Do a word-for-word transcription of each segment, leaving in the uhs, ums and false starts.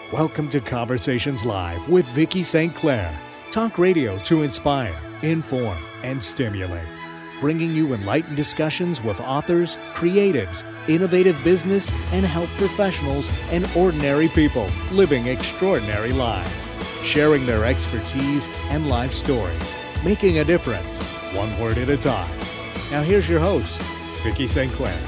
Welcome to Conversations Live with Vicki Saint Clair. Talk radio to inspire, inform, and stimulate. Bringing you enlightened discussions with authors, creatives, innovative business and health professionals, and ordinary people living extraordinary lives. Sharing their expertise and life stories. Making a difference, one word at a time. Now here's your host, Vicki Saint Clair.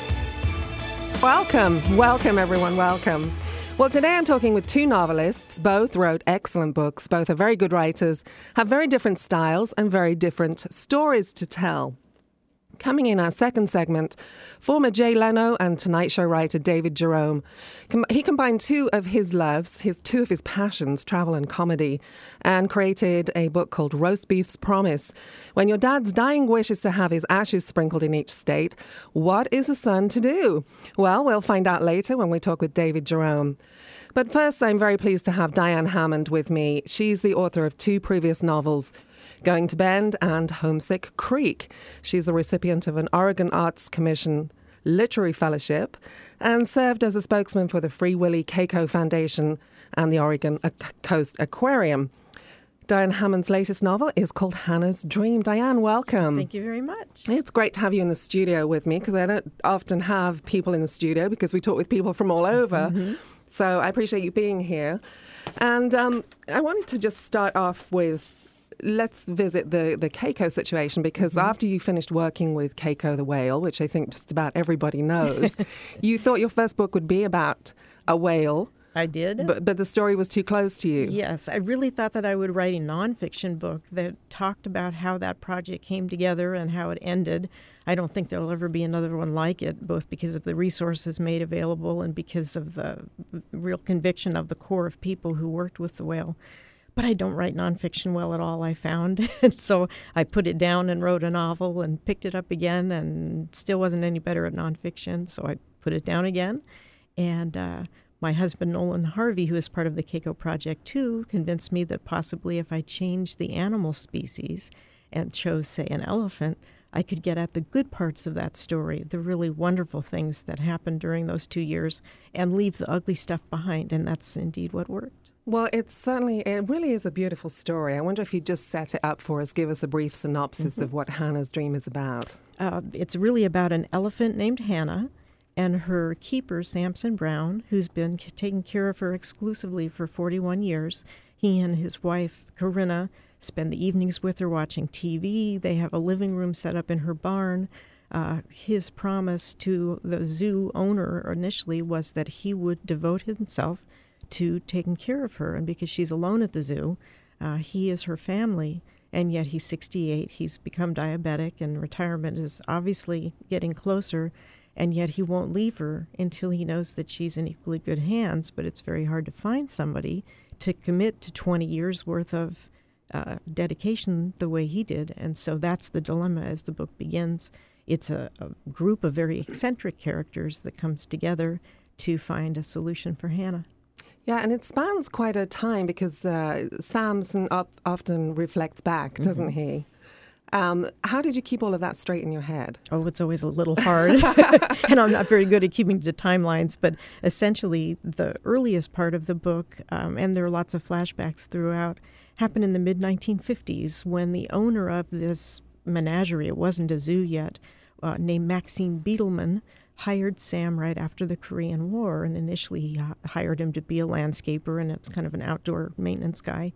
Welcome, welcome everyone, welcome. Well, today I'm talking with two novelists. Both wrote excellent books. Both are very good writers, have very different styles and very different stories to tell. Coming in our second segment, former Jay Leno and Tonight Show writer David Jerome. Com- he combined two of his loves, his two of his passions, travel and comedy, and created a book called Roast Beef's Promise. When your dad's dying wish is to have his ashes sprinkled in each state, what is a son to do? Well, we'll find out later when we talk with David Jerome. But first, I'm very pleased to have Diane Hammond with me. She's the author of two previous novels, Going to Bend and Homesick Creek. She's a recipient of an Oregon Arts Commission Literary Fellowship and served as a spokesman for the Free Willy Keiko Foundation and the Oregon Coast Aquarium. Diane Hammond's latest novel is called Hannah's Dream. Diane, welcome. Thank you very much. It's great to have you in the studio with me because I don't often have people in the studio because we talk with people from all over. Mm-hmm. So I appreciate you being here. And um, I wanted to just start off with, let's visit the, the Keiko situation, because mm-hmm. after you finished working with Keiko the whale, which I think just about everybody knows, you thought your first book would be about a whale. I did. But, but the story was too close to you. Yes, I really thought that I would write a nonfiction book that talked about how that project came together and how it ended. I don't think there'll ever be another one like it, both because of the resources made available and because of the real conviction of the core of people who worked with the whale. But I don't write nonfiction well at all, I found. And so I put it down and wrote a novel and picked it up again and still wasn't any better at nonfiction. So I put it down again. And uh, my husband, Nolan Harvey, who is part of the Keiko Project too, convinced me that possibly if I changed the animal species and chose, say, an elephant, I could get at the good parts of that story, the really wonderful things that happened during those two years, and leave the ugly stuff behind. And that's indeed what worked. Well, it's certainly, it really is a beautiful story. I wonder if you just set it up for us, give us a brief synopsis mm-hmm. of what Hannah's Dream is about. Uh, it's really about an elephant named Hannah and her keeper, Samson Brown, who's been c- taking care of her exclusively for forty-one years. He and his wife, Corinna, spend the evenings with her watching T V. They have a living room set up in her barn. Uh, his promise to the zoo owner initially was that he would devote himself to taking care of her. And because she's alone at the zoo, uh, he is her family, and yet he's sixty-eight. He's become diabetic, and retirement is obviously getting closer, and yet he won't leave her until he knows that she's in equally good hands. But it's very hard to find somebody to commit to twenty years worth of uh, dedication the way he did. And so that's the dilemma as the book begins. It's a, a group of very eccentric characters that comes together to find a solution for Hannah. Yeah, and it spans quite a time because uh, Samson op- often reflects back, doesn't mm-hmm. he? Um, how did you keep all of that straight in your head? Oh, it's always a little hard. And I'm not very good at keeping to timelines. But essentially, the earliest part of the book, um, and there are lots of flashbacks throughout, happened in the mid nineteen fifties when the owner of this menagerie, it wasn't a zoo yet, uh, named Maxine Beetleman, hired Sam right after the Korean War, and initially he h- hired him to be a landscaper, and it's kind of an outdoor maintenance guy.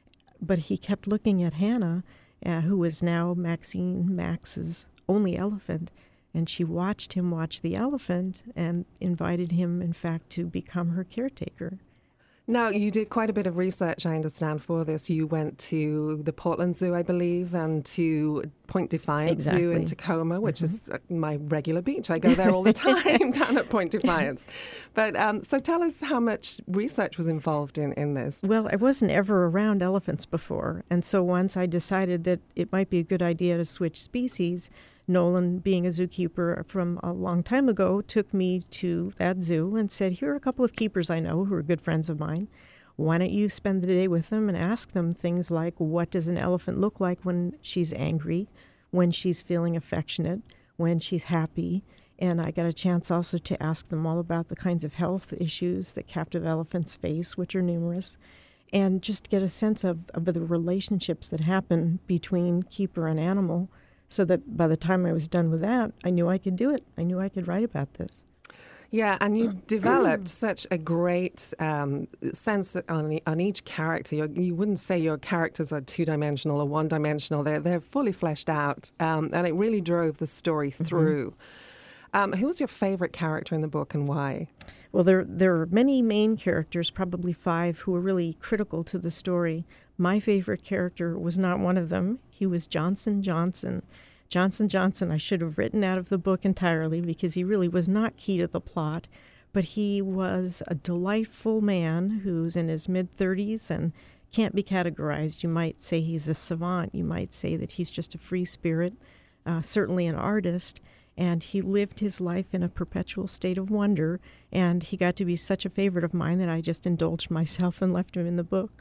But he kept looking at Hannah, uh, who is now Maxine Max's only elephant, and she watched him watch the elephant and invited him, in fact, to become her caretaker. Now, you did quite a bit of research, I understand, for this. You went to the Portland Zoo, I believe, and to Point Defiance exactly. Zoo in Tacoma, which mm-hmm. is my regular beach. I go there all the time, down at Point Defiance. But um, so tell us how much research was involved in, in this. Well, I wasn't ever around elephants before, and so once I decided that it might be a good idea to switch species, Nolan, being a zookeeper from a long time ago, took me to that zoo and said, here are a couple of keepers I know who are good friends of mine. Why don't you spend the day with them and ask them things like, what does an elephant look like when she's angry, when she's feeling affectionate, when she's happy, And I got a chance also to ask them all about the kinds of health issues that captive elephants face, which are numerous, and just get a sense of, of the relationships that happen between keeper and animal, so that by the time I was done with that, I knew I could do it. I knew I could write about this. Yeah, and you developed such a great um, sense on, on each character. You're, you wouldn't say your characters are two-dimensional or one-dimensional. They're, they're fully fleshed out, um, and it really drove the story through. Mm-hmm. Um, who was your favorite character in the book and why? Well, there there are many main characters, probably five, who were really critical to the story. My favorite character was not one of them. He was Johnson Johnson. Johnson Johnson I should have written out of the book entirely because he really was not key to the plot, but he was a delightful man who's in his mid-thirties and can't be categorized. You might say he's a savant. You might say that he's just a free spirit, uh, certainly an artist. And he lived his life in a perpetual state of wonder, and he got to be such a favorite of mine that I just indulged myself and left him in the book.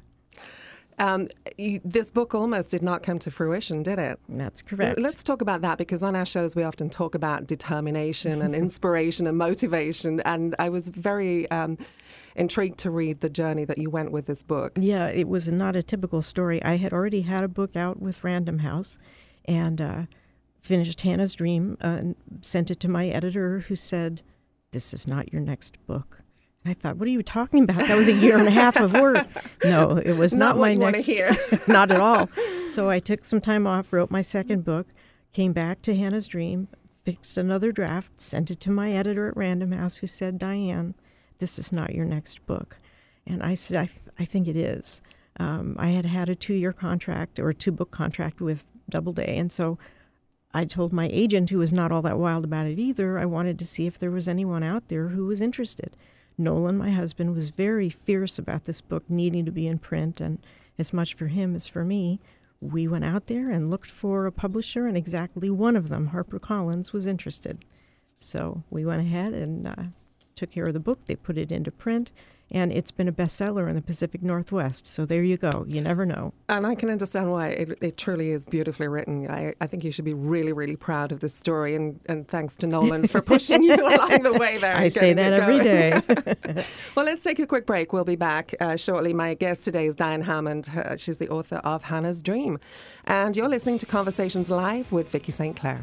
Um, you, this book almost did not come to fruition, did it? That's correct. Let's talk about that, because on our shows we often talk about determination and inspiration and motivation, and I was very um, intrigued to read the journey that you went with this book. Yeah, it was not a typical story. I had already had a book out with Random House, and uh, finished Hannah's Dream, uh, and sent it to my editor, who said, "This is not your next book." And I thought, what are you talking about? That was a year and a half of work. No, it was not, not my what next. You want to hear. Not at all. So I took some time off, wrote my second book, came back to Hannah's Dream, fixed another draft, sent it to my editor at Random House, who said, "Diane, this is not your next book." And I said, I, th- I think it is. Um, I had had a two-year contract, or a two-book contract with Doubleday, and so I told my agent, who was not all that wild about it either, I wanted to see if there was anyone out there who was interested. Nolan, my husband, was very fierce about this book needing to be in print, and as much for him as for me. We went out there and looked for a publisher, and exactly one of them, HarperCollins, was interested. So we went ahead and uh, took care of the book. They put it into print, and it's been a bestseller in the Pacific Northwest. So there you go. You never know. And I can understand why. It, it truly is beautifully written. I, I think you should be really, really proud of this story. And, and thanks to Nolan for pushing you along the way there. I say that every day. Well, let's take a quick break. We'll be back uh, shortly. My guest today is Diane Hammond. Uh, she's the author of Hannah's Dream. And you're listening to Conversations Live with Vicki Saint Clair.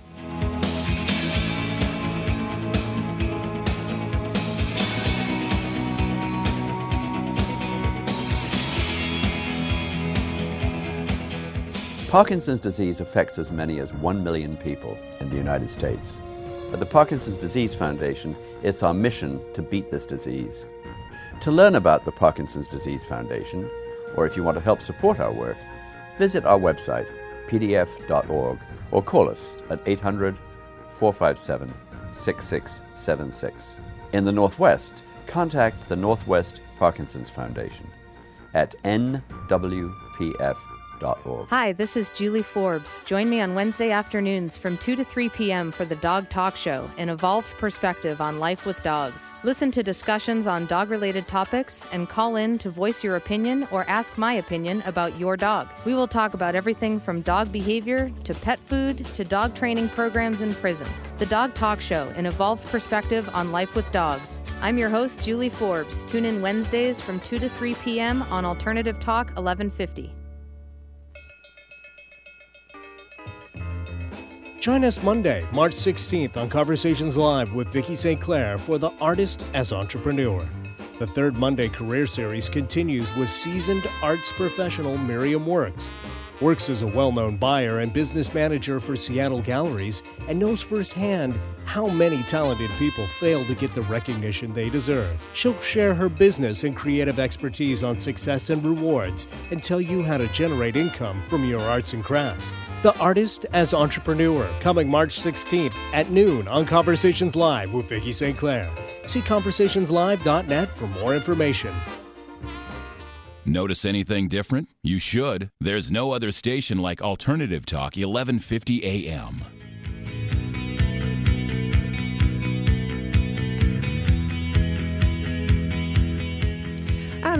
Parkinson's disease affects as many as one million people in the United States. At the Parkinson's Disease Foundation, it's our mission to beat this disease. To learn about the Parkinson's Disease Foundation, or if you want to help support our work, visit our website, p d f dot org, or call us at eight hundred, four five seven, six six seven six. In the Northwest, contact the Northwest Parkinson's Foundation at n w p f dot org. Hi, this is Julie Forbes. Join me on Wednesday afternoons from two to three p.m. for the Dog Talk Show, an evolved perspective on life with dogs. Listen to discussions on dog-related topics and call in to voice your opinion or ask my opinion about your dog. We will talk about everything from dog behavior to pet food to dog training programs in prisons. The Dog Talk Show, an evolved perspective on life with dogs. I'm your host, Julie Forbes. Tune in Wednesdays from two to three p.m. on Alternative Talk eleven fifty. Join us Monday, March sixteenth on Conversations Live with Vicki Saint Clair for The Artist as Entrepreneur. The third Monday career series continues with seasoned arts professional Miriam Works. Works is a well-known buyer and business manager for Seattle Galleries and knows firsthand how many talented people fail to get the recognition they deserve. She'll share her business and creative expertise on success and rewards and tell you how to generate income from your arts and crafts. The Artist as Entrepreneur, coming March sixteenth at noon on Conversations Live with Vicki Saint Clair. See conversation live dot net for more information. Notice anything different? You should. There's no other station like Alternative Talk eleven fifty A M. And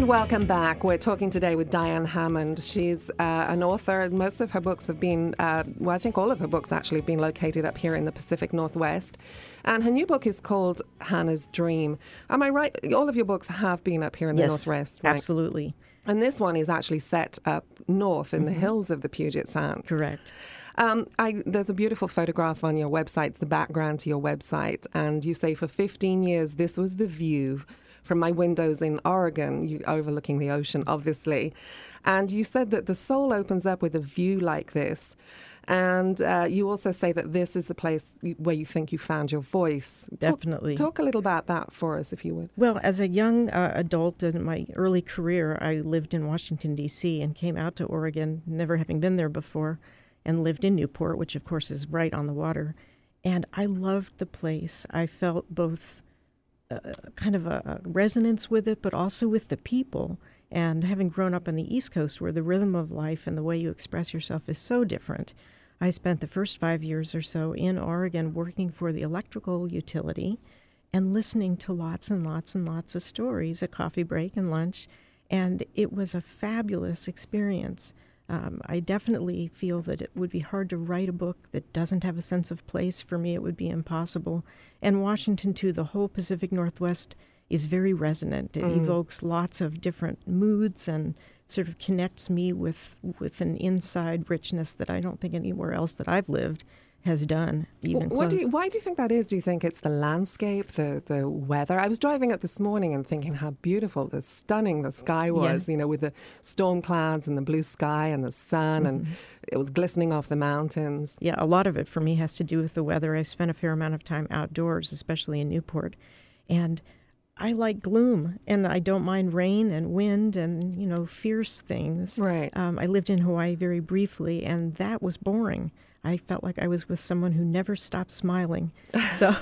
And welcome back. We're talking today with Diane Hammond. She's uh, an author. Most of her books have been, uh, well, I think all of her books actually have been located up here in the Pacific Northwest. And her new book is called Hannah's Dream. Am I right? All of your books have been up here in the yes, Northwest, right? Absolutely. And this one is actually set up north in Mm-hmm. the hills of the Puget Sound. Correct. Um, I, there's a beautiful photograph on your website. It's the background to your website. And you say, for fifteen years, this was the view from my windows in Oregon, you, overlooking the ocean, obviously. And you said that the soul opens up with a view like this. And uh, you also say that this is the place where you think you found your voice. Definitely. Talk, talk a little about that for us, if you would. Well, as a young uh, adult in my early career, I lived in Washington, D C and came out to Oregon, never having been there before, and lived in Newport, which, of course, is right on the water. And I loved the place. I felt both uh, kind of a, a resonance with it, but also with the people. And having grown up on the East Coast, where the rhythm of life and the way you express yourself is so different, I spent the first five years or so in Oregon working for the electrical utility and listening to lots and lots and lots of stories at coffee break and lunch. And it was a fabulous experience. Um, I definitely feel that it would be hard to write a book that doesn't have a sense of place. For me, it would be impossible. And Washington, too, the whole Pacific Northwest is very resonant. It mm. evokes lots of different moods and sort of connects me with, with an inside richness that I don't think anywhere else that I've lived has done, even what close. Do you, why do you think that is? Do you think it's the landscape, the the weather? I was driving up this morning and thinking how beautiful, the stunning the sky was, yeah. you know, with the storm clouds and the blue sky and the sun, mm-hmm. and it was glistening off the mountains. Yeah, a lot of it for me has to do with the weather. I spent a fair amount of time outdoors, especially in Newport, and I like gloom, and I don't mind rain and wind and, you know, fierce things. Right. Um, I lived in Hawaii very briefly, and that was boring. I felt like I was with someone who never stopped smiling. So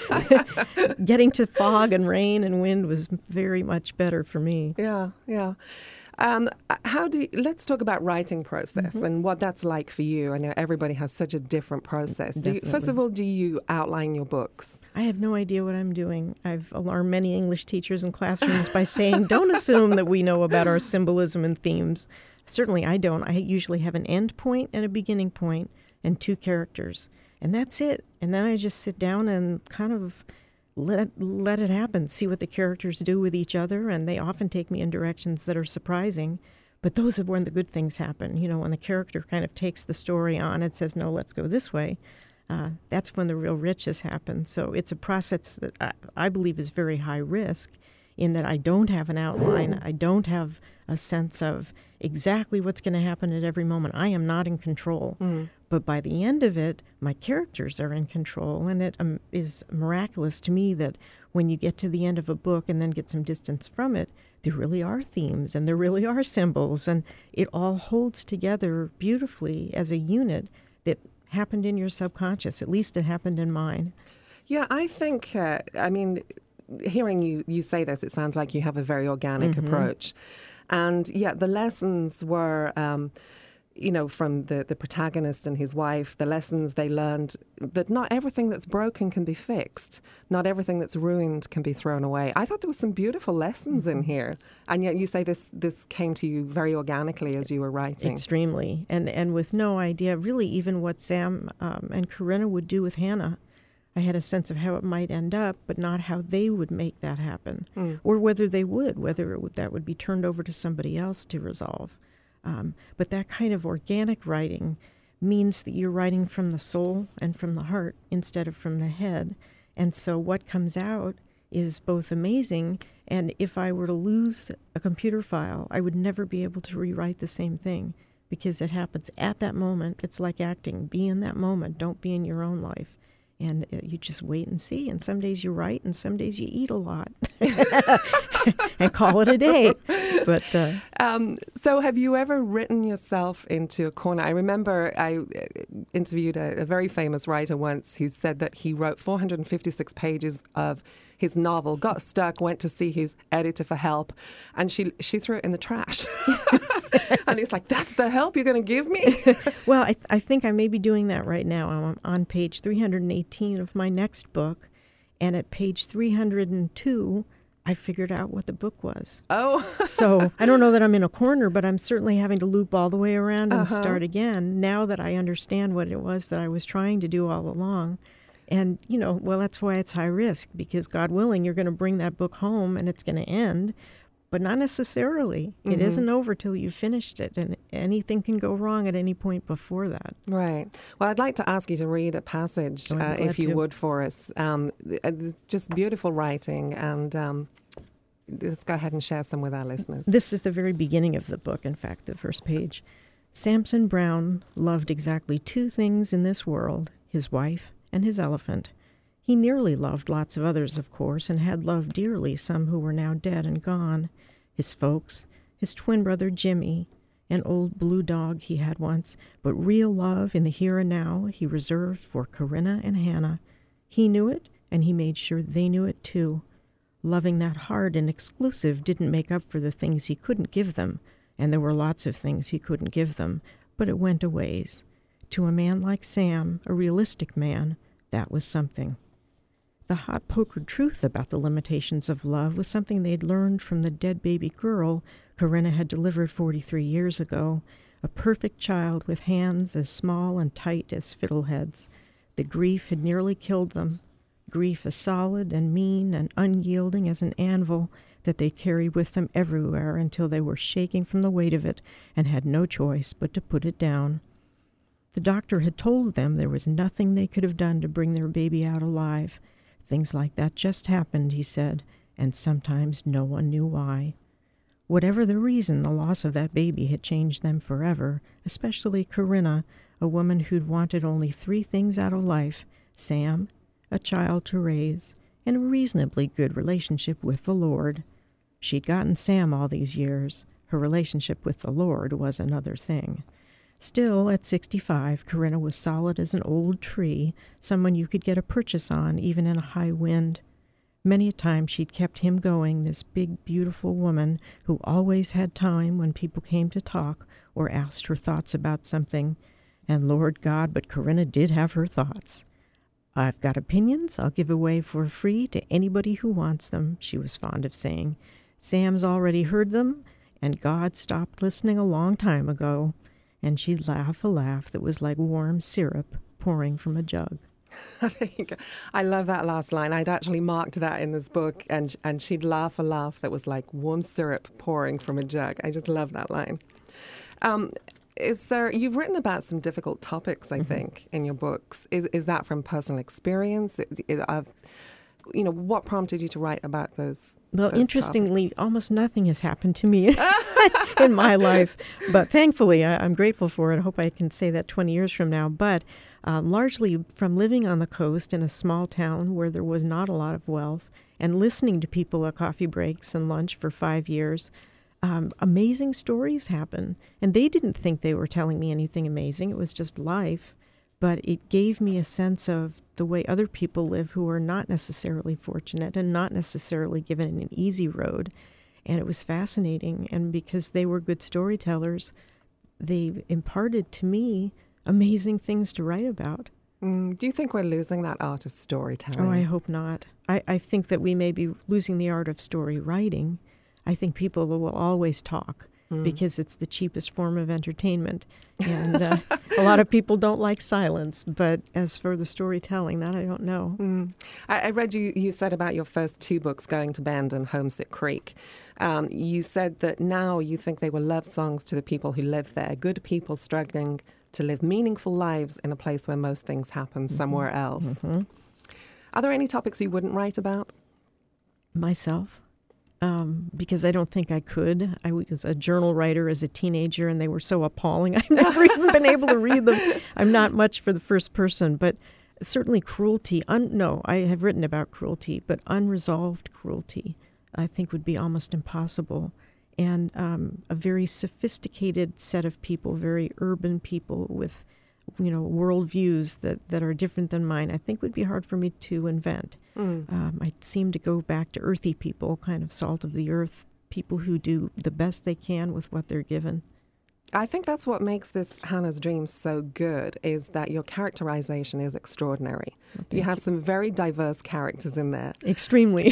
getting to fog and rain and wind was very much better for me. Yeah, yeah. Um, how do you, let's talk about writing process mm-hmm. and what that's like for you. I know everybody has such a different process. Do you, first of all, do you outline your books? I have no idea what I'm doing. I've alarmed many English teachers in classrooms by saying, don't assume that we know about our symbolism and themes. Certainly I don't. I usually have an end point and a beginning point and two characters. And that's it. And then I just sit down and kind of let let it happen, see what the characters do with each other, and they often take me in directions that are surprising. But those are when the good things happen. You know, when the character kind of takes the story on and says, no, let's go this way, uh, that's when the real riches happen. So it's a process that I, I believe is very high risk in that I don't have an outline. I don't have a sense of exactly what's going to happen at every moment. I am not in control. Mm. But by the end of it, my characters are in control, and it um, is miraculous to me that when you get to the end of a book and then get some distance from it, there really are themes and there really are symbols, and it all holds together beautifully as a unit that happened in your subconscious. At least it happened in mine. Yeah, I think, uh, I mean, hearing you, you say this, it sounds like you have a very organic mm-hmm. approach. And yeah, the lessons were... Um, you know, from the, the protagonist and his wife, the lessons they learned that not everything that's broken can be fixed. Not everything that's ruined can be thrown away. I thought there were some beautiful lessons mm-hmm. in here. And yet you say this this came to you very organically as you were writing. Extremely. And and with no idea really even what Sam um, and Corinna would do with Hannah. I had a sense of how it might end up, but not how they would make that happen. Mm. Or whether they would, whether it would, that would be turned over to somebody else to resolve. Um, but that kind of organic writing means that you're writing from the soul and from the heart instead of from the head. And so what comes out is both amazing, and if I were to lose a computer file, I would never be able to rewrite the same thing because it happens at that moment. It's like acting. Be in that moment. Don't be in your own life. And uh, you just wait and see. And some days you write, and some days you eat a lot, and call it a day. But uh, um, so, have you ever written yourself into a corner? I remember I interviewed a, a very famous writer once who said that he wrote four hundred fifty-six pages of his novel, got stuck, went to see his editor for help, and she she threw it in the trash. And he's like, "That's the help you're going to give me?" Well, I, th- I think I may be doing that right now. I'm on page three hundred eighteen of my next book, and at page three hundred two, I figured out what the book was. Oh. So I don't know that I'm in a corner, but I'm certainly having to loop all the way around and Uh-huh. start again now that I understand what it was that I was trying to do all along. And, you know, well, that's why it's high risk, because God willing, you're going to bring that book home and it's going to end, but not necessarily. Mm-hmm. It isn't over till you've finished it, and anything can go wrong at any point before that. Right. Well, I'd like to ask you to read a passage, Oh, I'd be uh, glad if you to. would, for us. Um, it's just beautiful writing, and um, let's go ahead and share some with our listeners. This is the very beginning of the book, in fact, the first page. Samson Brown loved exactly two things in this world, his wife and his elephant. He nearly loved lots of others, of course, and had loved dearly some who were now dead and gone. His folks, his twin brother Jimmy, an old blue dog he had once, but real love in the here and now he reserved for Corinna and Hannah. He knew it, and he made sure they knew it too. Loving that hard and exclusive didn't make up for the things he couldn't give them, and there were lots of things he couldn't give them, but it went a ways. To a man like Sam, a realistic man, that was something. The hot-pokered truth about the limitations of love was something they'd learned from the dead baby girl Corinna had delivered forty-three years ago, a perfect child with hands as small and tight as fiddleheads. The grief had nearly killed them, grief as solid and mean and unyielding as an anvil that they carried with them everywhere until they were shaking from the weight of it and had no choice but to put it down. The doctor had told them there was nothing they could have done to bring their baby out alive. Things like that just happened, he said, and sometimes no one knew why. Whatever the reason, the loss of that baby had changed them forever, especially Corinna, a woman who'd wanted only three things out of life: Sam, a child to raise, and a reasonably good relationship with the Lord. She'd gotten Sam all these years. Her relationship with the Lord was another thing. Still, at sixty-five, Corinna was solid as an old tree, someone you could get a purchase on, even in a high wind. Many a time she'd kept him going, this big, beautiful woman who always had time when people came to talk or asked her thoughts about something. And Lord God, but Corinna did have her thoughts. I've got opinions I'll give away for free to anybody who wants them, she was fond of saying. Sam's already heard them, and God stopped listening a long time ago. And she'd laugh a laugh that was like warm syrup pouring from a jug. I love that last line. I'd actually marked that in this book, and and she'd laugh a laugh that was like warm syrup pouring from a jug. I just love that line. Um, is there? You've written about some difficult topics, I mm-hmm. think, in your books. Is is that from personal experience? It, it, uh, you know, what prompted you to write about those? Well, those interestingly, topics? almost nothing has happened to me in my life, but thankfully, I, I'm grateful for it. I hope I can say that twenty years from now. But uh, largely from living on the coast in a small town where there was not a lot of wealth, and listening to people at coffee breaks and lunch for five years, um, amazing stories happen. And they didn't think they were telling me anything amazing. It was just life. But it gave me a sense of the way other people live who are not necessarily fortunate and not necessarily given an easy road. And it was fascinating. And because they were good storytellers, they imparted to me amazing things to write about. Mm, do you think we're losing that art of storytelling? Oh, I hope not. I, I think that we may be losing the art of story writing. I think people will always talk. Mm. Because it's the cheapest form of entertainment. And uh, a lot of people don't like silence. But as for the storytelling, that I don't know. Mm. I, I read you, you said about your first two books, Going to Bend and Homesick Creek. Um, you said that now you think they were love songs to the people who live there, good people struggling to live meaningful lives in a place where most things happen mm-hmm. somewhere else. Mm-hmm. Are there any topics you wouldn't write about? Myself. Um, because I don't think I could. I was a journal writer as a teenager, and they were so appalling. I've never even been able to read them. I'm not much for the first person, but certainly cruelty. Un- no, I have written about cruelty, but unresolved cruelty I think would be almost impossible. And um, a very sophisticated set of people, very urban people with, you know, worldviews that, that are different than mine, I think would be hard for me to invent. Mm. Um, I seem to go back to earthy people, kind of salt of the earth, people who do the best they can with what they're given. I think that's what makes this Hannah's Dream so good, is that your characterization is extraordinary. Well, you have some very diverse characters in there. Extremely.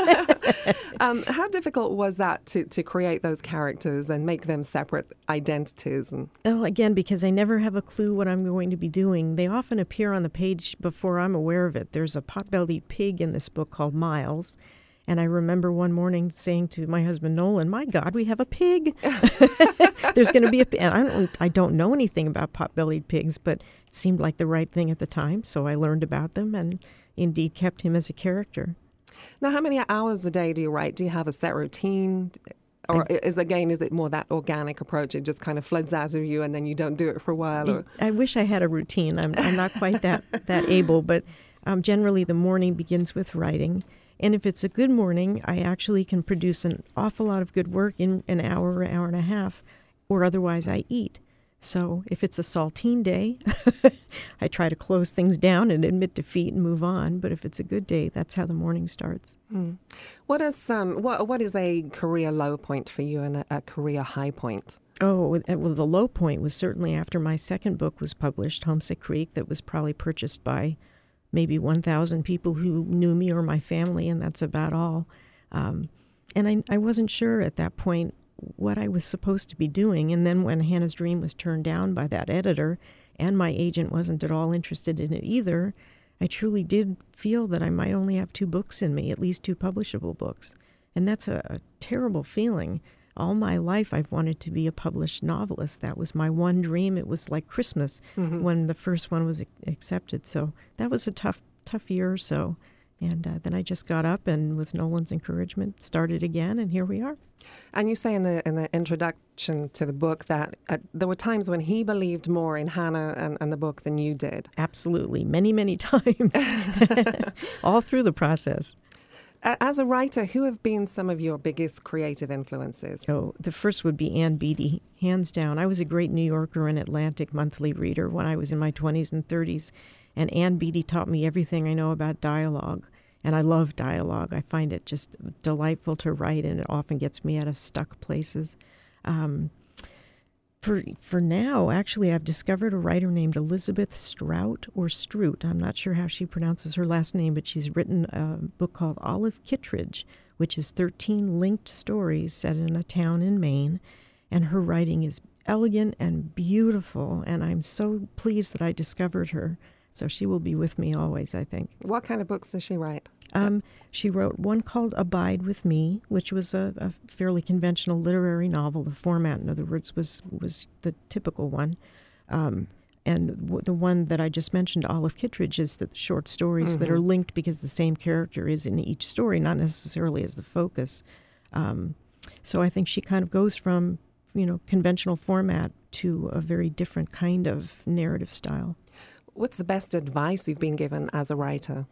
um, how difficult was that to, to create those characters and make them separate identities? And Well, again, because I never have a clue what I'm going to be doing. They often appear on the page before I'm aware of it. There's a pot-bellied pig in this book called Miles. And I remember one morning saying to my husband, Nolan, my God, we have a pig. There's going to be a pig. And I don't, I don't know anything about pot-bellied pigs, but it seemed like the right thing at the time. So I learned about them and indeed kept him as a character. now, how many hours a day do you write? Do you have a set routine? Or I, is again, is it more that organic approach? It just kind of floods out of you and then you don't do it for a while? Or? I wish I had a routine. I'm, I'm not quite that, that able, but um, generally the morning begins with writing. And if it's a good morning, I actually can produce an awful lot of good work in an hour or hour and a half, or otherwise I eat. So if it's a saltine day, I try to close things down and admit defeat and move on. But if it's a good day, that's how the morning starts. Mm. What is um what what is a career low point for you and a, a career high point? Oh, well, the low point was certainly after my second book was published, Homesick Creek, that was probably purchased by maybe one thousand people who knew me or my family, and that's about all. Um, and I, I wasn't sure at that point what I was supposed to be doing. And then when Hannah's Dream was turned down by that editor, and my agent wasn't at all interested in it either, I truly did feel that I might only have two books in me, at least two publishable books. And that's a, a terrible feeling. All my life I've wanted to be a published novelist. That was my one dream. It was like Christmas mm-hmm. when the first one was accepted. So that was a tough, tough year or so. And uh, then I just got up and with Nolan's encouragement started again, and here we are. And you say in the in the introduction to the book that uh, there were times when he believed more in Hannah and, and the book than you did. Absolutely. Many, many times. All through the process. As a writer, who have been some of your biggest creative influences? Oh, the first would be Ann Beattie, hands down. I was a great New Yorker and Atlantic monthly reader when I was in my twenties and thirties, and Ann Beattie taught me everything I know about dialogue, and I love dialogue. I find it just delightful to write, and it often gets me out of stuck places. Um, For for now, actually, I've discovered a writer named Elizabeth Strout, or Strout. I'm not sure how she pronounces her last name, but she's written a book called Olive Kittredge, which is thirteen linked stories set in a town in Maine. And her writing is elegant and beautiful, and I'm so pleased that I discovered her. So she will be with me always, I think. What kind of books does she write? Um, she wrote one called Abide With Me, which was a, a fairly conventional literary novel. The format, in other words, was was the typical one. Um, and w- the one that I just mentioned, Olive Kittredge, is the short stories mm-hmm. that are linked because the same character is in each story, not necessarily as the focus. Um, so I think she kind of goes from, you know, conventional format to a very different kind of narrative style. What's the best advice you've been given as a writer?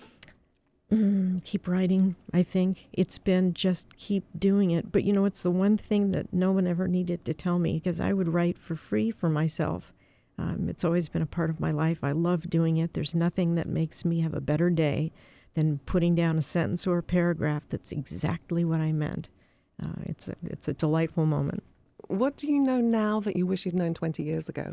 Mm, keep writing, I think. It's been just keep doing it. But, you know, it's the one thing that no one ever needed to tell me, because I would write for free for myself. Um, it's always been a part of my life. I love doing it. There's nothing that makes me have a better day than putting down a sentence or a paragraph that's exactly what I meant. Uh, it's a, it's a delightful moment. What do you know now that you wish you'd known twenty years ago?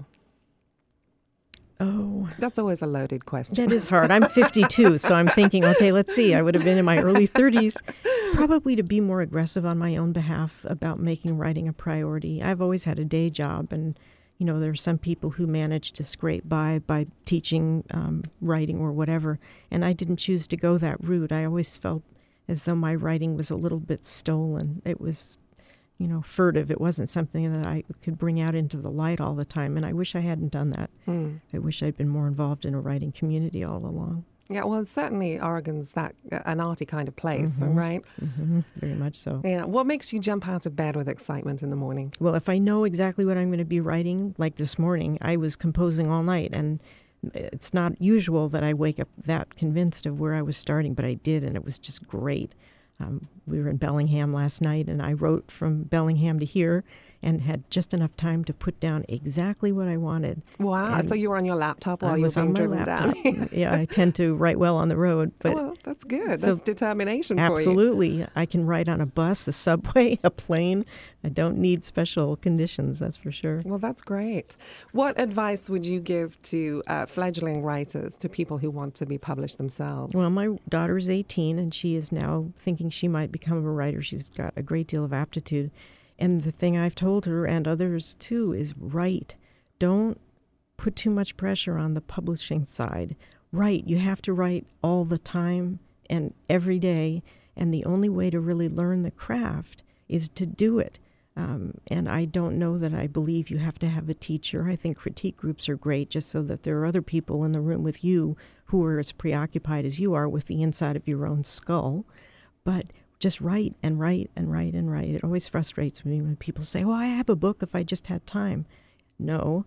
Oh. That's always a loaded question. That is hard. I'm fifty-two, so I'm thinking, okay, let's see. I would have been in my early thirties. Probably to be more aggressive on my own behalf about making writing a priority. I've always had a day job, and, you know, there are some people who manage to scrape by by teaching um, writing or whatever, and I didn't choose to go that route. I always felt as though my writing was a little bit stolen. It was, you know, furtive. It wasn't something that I could bring out into the light all the time, and I wish I hadn't done that. Mm. I wish I'd been more involved in a writing community all along. Yeah, well, certainly Oregon's that uh, an arty kind of place, mm-hmm. right? Mm-hmm. Very much so. Yeah. What makes you jump out of bed with excitement in the morning? Well, if I know exactly what I'm going to be writing, like this morning, I was composing all night, and it's not usual that I wake up that convinced of where I was starting, but I did, and it was just great. Um, we were in Bellingham last night, and I wrote from Bellingham to here, and had just enough time to put down exactly what I wanted. Wow. And so you were on your laptop while I you were was being on my driven laptop. down. Yeah, I tend to write well on the road. But well, that's good. so That's determination for you. absolutely. I can write on a bus, a subway, a plane. I don't need special conditions, that's for sure. Well, that's great. What advice would you give to uh, fledgling writers, to people who want to be published themselves? Well, my daughter's eighteen, and she is now thinking she might become a writer. She's got a great deal of aptitude. And the thing I've told her, and others too, is write. Don't put too much pressure on the publishing side. Write. You have to write all the time and every day. And the only way to really learn the craft is to do it. Um, and I don't know that I believe you have to have a teacher. I think critique groups are great just so that there are other people in the room with you who are as preoccupied as you are with the inside of your own skull. But just write and write and write and write. It always frustrates me when people say, well, I have a book if I just had time. No.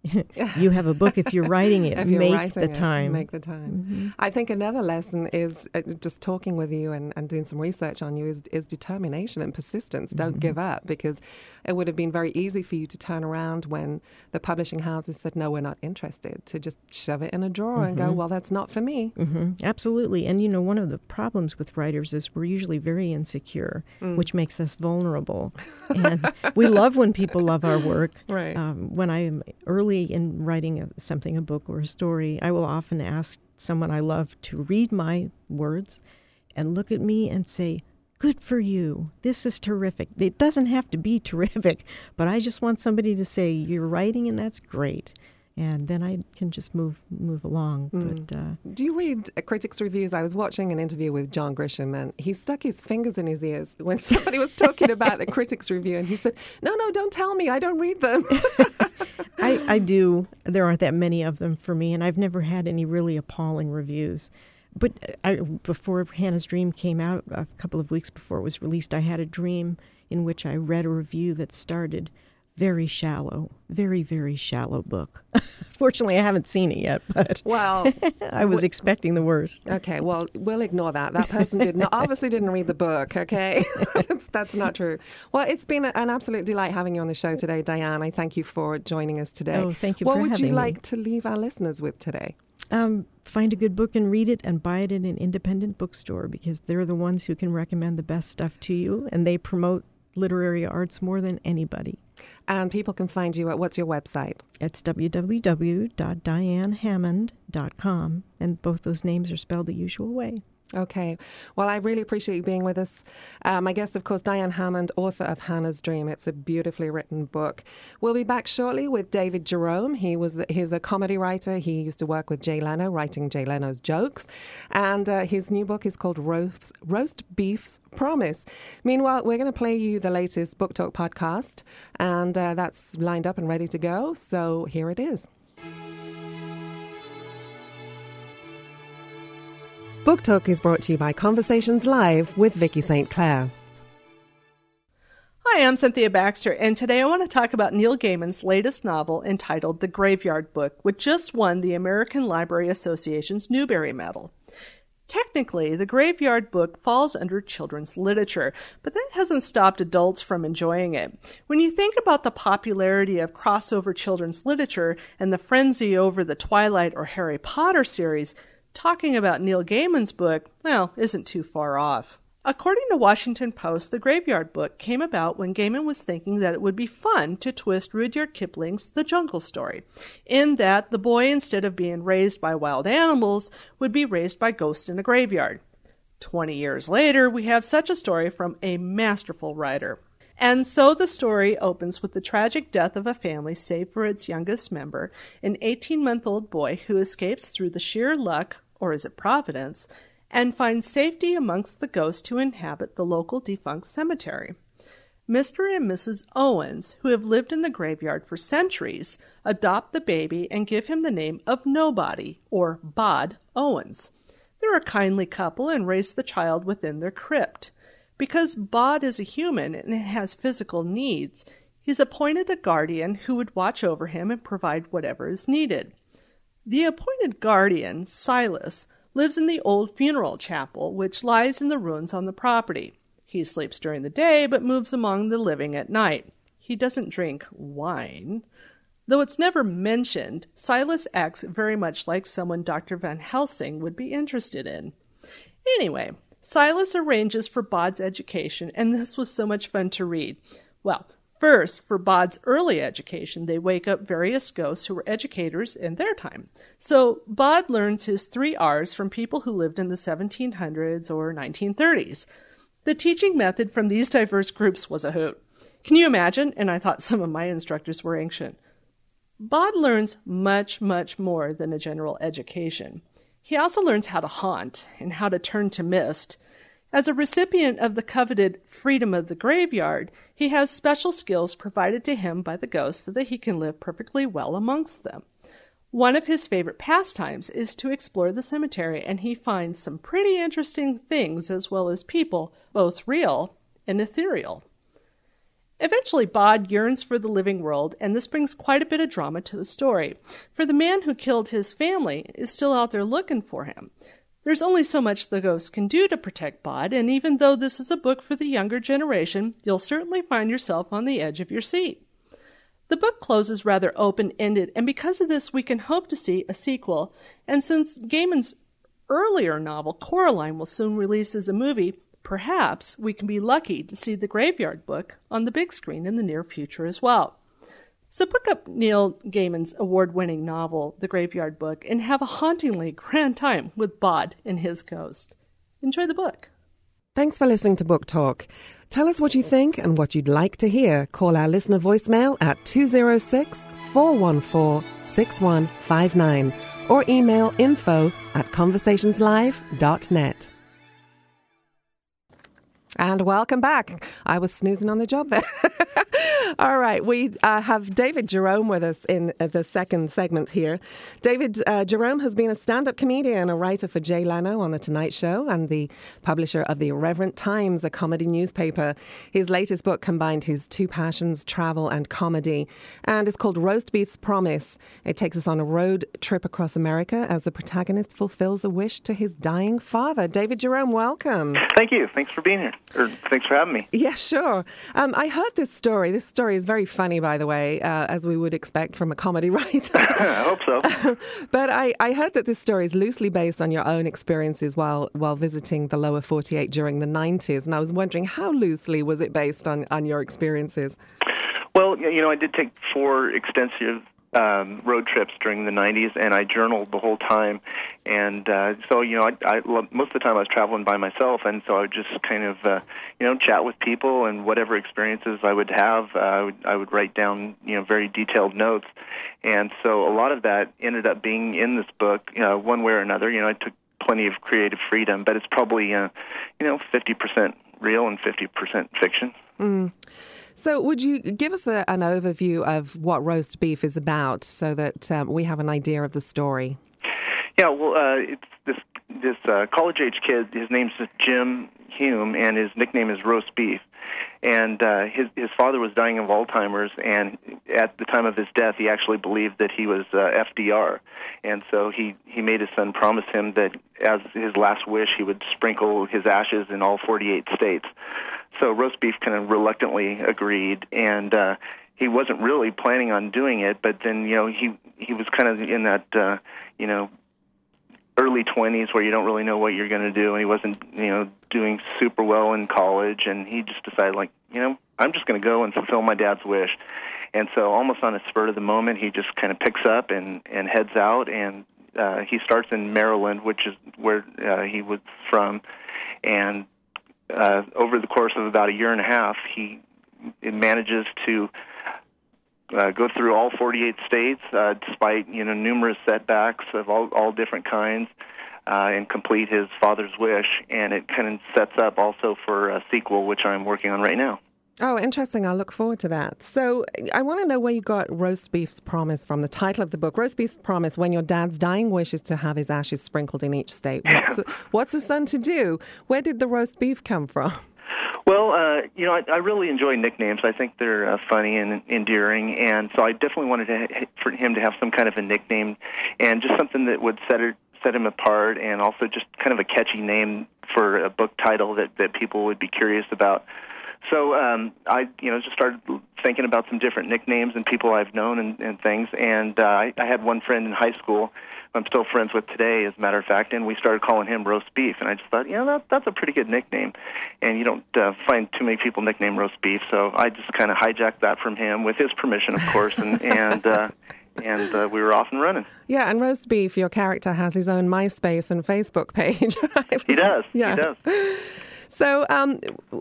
You have a book if you're writing it. If you're make writing the it, time. Make the time. Mm-hmm. I think another lesson is uh, just talking with you and, and doing some research on you is, is determination and persistence. Mm-hmm. Don't give up, because it would have been very easy for you to turn around when the publishing houses said, no, we're not interested, to just shove it in a drawer mm-hmm. and go, well, that's not for me. Mm-hmm. Absolutely. And, you know, one of the problems with writers is we're usually very insecure, mm. which makes us vulnerable. And we love when people love our work. Right. Um, when I'm early in writing a, something, a book or a story, I will often ask someone I love to read my words and look at me and say, good for you. This is terrific. It doesn't have to be terrific, but I just want somebody to say, you're writing and that's great. And then I can just move move along. Mm. But uh, do you read uh, critics' reviews? I was watching an interview with John Grisham, and he stuck his fingers in his ears when somebody was talking about the critics' review, and he said, no, no, don't tell me. I don't read them. I, I do. There aren't that many of them for me, and I've never had any really appalling reviews. But I, before Hannah's Dream came out, a couple of weeks before it was released, I had a dream in which I read a review that started, very shallow, very, very shallow book. Fortunately, I haven't seen it yet, but well, I was w- expecting the worst. Okay, well, we'll ignore that. That person did not, obviously didn't read the book, okay? that's, that's not true. Well, it's been an absolute delight having you on the show today, Diane. I thank you for joining us today. Oh, thank you what for having me. What would you like to leave our listeners with today? Um, find a good book and read it, and buy it in an independent bookstore, because they're the ones who can recommend the best stuff to you, and they promote literary arts more than anybody. And people can find you at, what's your website? It's w w w dot diane hammond dot com, and both those names are spelled the usual way. Okay. Well, I really appreciate you being with us. Uh, my guest, of course, Diane Hammond, author of Hannah's Dream. It's a beautifully written book. We'll be back shortly with David Jerome. He was he's a comedy writer. He used to work with Jay Leno, writing Jay Leno's jokes. And uh, his new book is called Roast, Roast Beef's Promise. Meanwhile, we're going to play you the latest Book Talk podcast, and uh, that's lined up and ready to go. So here it is. Book Talk is brought to you by Conversations Live with Vicky Saint Clair. Hi, I'm Cynthia Baxter, and today I want to talk about Neil Gaiman's latest novel entitled The Graveyard Book, which just won the American Library Association's Newbery Medal. Technically, The Graveyard Book falls under children's literature, but that hasn't stopped adults from enjoying it. When you think about the popularity of crossover children's literature and the frenzy over the Twilight or Harry Potter series, talking about Neil Gaiman's book, well, isn't too far off. According to Washington Post, The Graveyard Book came about when Gaiman was thinking that it would be fun to twist Rudyard Kipling's The Jungle Story, in that the boy, instead of being raised by wild animals, would be raised by ghosts in a graveyard. Twenty years later, we have such a story from a masterful writer. And so the story opens with the tragic death of a family, save for its youngest member, an eighteen-month-old boy who escapes through the sheer luck, or is it providence, and finds safety amongst the ghosts who inhabit the local defunct cemetery. Mister and Missus Owens, who have lived in the graveyard for centuries, adopt the baby and give him the name of Nobody, or Bod Owens. They're a kindly couple and raise the child within their crypt. Because Bod is a human and has physical needs, he's appointed a guardian who would watch over him and provide whatever is needed. The appointed guardian, Silas, lives in the old funeral chapel, which lies in the ruins on the property. He sleeps during the day, but moves among the living at night. he doesn't drink wine. Though it's never mentioned, Silas acts very much like someone Doctor Van Helsing would be interested in. Anyway, Silas arranges for Bod's education, and this was so much fun to read. Well, first, for Bod's early education, they wake up various ghosts who were educators in their time. So Bod learns his three R's from people who lived in the seventeen hundreds or nineteen thirties. The teaching method from these diverse groups was a hoot. Can you imagine? And I thought some of my instructors were ancient. Bod learns much, much more than a general education. He also learns how to haunt and how to turn to mist. As a recipient of the coveted freedom of the graveyard, he has special skills provided to him by the ghosts so that he can live perfectly well amongst them. One of his favorite pastimes is to explore the cemetery, and he finds some pretty interesting things as well as people, both real and ethereal. Eventually, Bod yearns for the living world, and this brings quite a bit of drama to the story, for the man who killed his family is still out there looking for him. There's only so much the ghosts can do to protect Bod, and even though this is a book for the younger generation, you'll certainly find yourself on the edge of your seat. The book closes rather open-ended, and because of this, we can hope to see a sequel, and since Gaiman's earlier novel, Coraline, will soon release as a movie, perhaps we can be lucky to see the Graveyard Book on the big screen in the near future as well. So pick up Neil Gaiman's award-winning novel, The Graveyard Book, and have a hauntingly grand time with Bod and his ghost. Enjoy the book. Thanks for listening to Book Talk. Tell us what you think and what you'd like to hear. Call our listener voicemail at two oh six, four one four, six one five nine or email info at conversationslive dot net. And welcome back. I was snoozing on the job there. All right, we uh, have David Jerome with us in uh, the second segment here. David uh, Jerome has been a stand-up comedian, a writer for Jay Leno on The Tonight Show, and the publisher of The Irreverent Times, a comedy newspaper. His latest book combined his two passions, travel and comedy, and it's called Roast Beef's Promise. It takes us on a road trip across America as the protagonist fulfills a wish to his dying father. David Jerome, welcome. Thank you. Thanks for being here. Or thanks for having me. Yeah, sure. Um, I heard this story. This story is very funny, by the way, uh, as we would expect from a comedy writer. I hope so. But I, I heard that this story is loosely based on your own experiences while while visiting the lower forty-eight during the nineties. And I was wondering, how loosely was it based on, on your experiences? Well, you know, I did take four extensive Um, road trips during the nineties, and I journaled the whole time. And uh, so, you know, I, I, most of the time I was traveling by myself, and so I would just kind of, uh, you know, chat with people, and whatever experiences I would have, uh, I, would, I would write down, you know, very detailed notes. And so a lot of that ended up being in this book, you know, one way or another. You know, I took plenty of creative freedom, but it's probably, uh, you know, fifty percent real and fifty percent fiction. Mm. So would you give us a, an overview of what Roast Beef is about so that um, we have an idea of the story? Yeah, well, uh, it's this this uh, college-age kid. His name's Jim Hume, and his nickname is Roast Beef. And uh, his his father was dying of Alzheimer's, and at the time of his death, he actually believed that he was uh, F D R. And so he, he made his son promise him that as his last wish, he would sprinkle his ashes in all forty-eight states. So Roast Beef kind of reluctantly agreed, and uh, he wasn't really planning on doing it. But then, you know, he he was kind of in that, uh, you know, early twenties where you don't really know what you're going to do, and he wasn't, you know, doing super well in college, and he just decided, like, you know, I'm just going to go and fulfill my dad's wish. And so almost on a spur of the moment, he just kind of picks up and, and heads out, and uh, he starts in Maryland, which is where uh, he was from, and uh, over the course of about a year and a half, he manages to Uh, go through all forty-eight states, uh, despite, you know, numerous setbacks of all, all different kinds, uh, and complete his father's wish. And it kind of sets up also for a sequel, which I'm working on right now. Oh, interesting. I'll look forward to that. So I want to know where you got Roast Beef's Promise from, the title of the book. Roast Beef's Promise, when your dad's dying wish is to have his ashes sprinkled in each state. What's, what's a son to do? Where did the roast beef come from? Well, uh, you know, I, I really enjoy nicknames. I think they're uh, funny and endearing, and so I definitely wanted to, for him to have some kind of a nickname, and just something that would set it, set him apart, and also just kind of a catchy name for a book title that, that people would be curious about. so um, I, you know, just started thinking about some different nicknames and people I've known and, and things. And uh, I, I had one friend in high school who I'm still friends with today, as a matter of fact, and we started calling him Roast Beef. And I just thought, you know, that, that's a pretty good nickname. And you don't uh, find too many people nicknamed Roast Beef, so I just kind of hijacked that from him, with his permission, of course, and and uh, and uh, we were off and running. Yeah, and Roast Beef, your character, has his own MySpace and Facebook page, right? He does. Yeah. He does. So um,